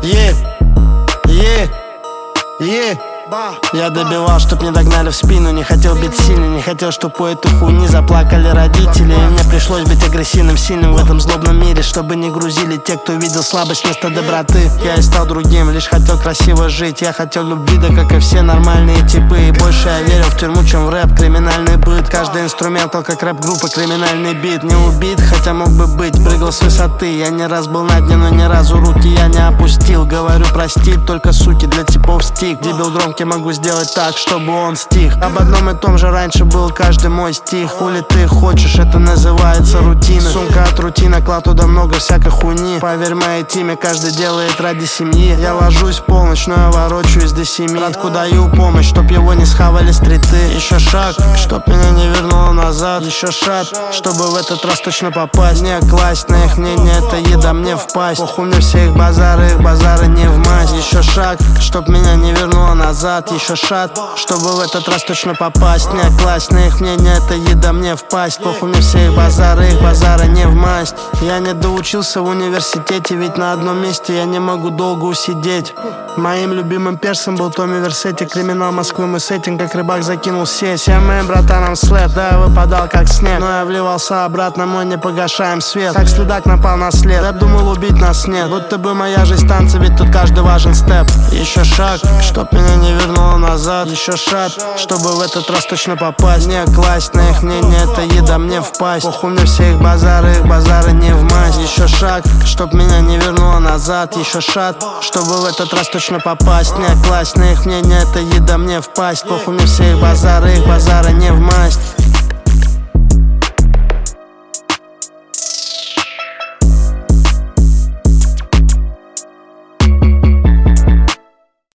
Я добивал, чтоб не догнали в спину. Не хотел бить сильно, не хотел, чтоб по этой хуйни заплакали родители. И мне пришлось быть агрессивным, сильным в этом злобном мире, чтобы не грузили те, кто видел слабость вместо доброты. Я и стал другим, лишь хотел красиво жить. Я хотел любви, да как и все нормальные типы. И больше я верил в тюрьму, чем в рэп, криминальный быт. Каждый инструментал, как рэп-группа, криминальный бит. Не убит, хотя мог бы быть, прыгал с высоты. Я не раз был на дне, но ни разу руки я не опустил. Говорю про стиль, только суки для типов стих. Дебил громкий, могу сделать так, чтобы он стих. Об одном и том же раньше был каждый мой стих. Хули ты хочешь, это называется рутина. Сумка от рутина, клад туда много всякой хуйни. Поверь моей теме, каждый делает ради семьи. Я ложусь в полночь, но я ворочаюсь до 7. Братку даю помощь, чтоб его не схавали стриты. Еще шаг, чтоб меня не вернуло назад. Еще шаг, чтобы в этот раз точно попасть. Не класть на их мнение, это еда мне в пасть. Похуй мне все их базары не в масть. Еще шаг, чтоб меня не вернуло назад. Еще шаг, чтобы в этот раз точно попасть. Не класть на их мнение, это еда мне в пасть. Похуй мне все их базары не в масть. Я не доучился в университете, ведь на одном месте я не могу долго усидеть. Моим любимым персом был Томми Версетти. Криминал Москвы мы с этим, как рыбак закинул сеть. Всем моим братанам слэп, да, я выпадал как снег. Но я вливался обратно, мы не погашаем свет. Как следак напал на след, рэп думал убить нас нет. Будто бы моя жизнь танцы, ведь тут каждый важен степ. Еще шаг, чтоб меня не вернуло назад. Еще шаг, чтобы в этот раз точно попасть. Не класть на их мнение, это еда мне в пасть. Похуй мне все их базары не в масть. Еще шаг, чтоб меня не вернуло назад. Еще шаг, чтобы в этот раз точно попасть. Не класть на их мнение, это еда мне в пасть. Похуй мне все их базары не в масть.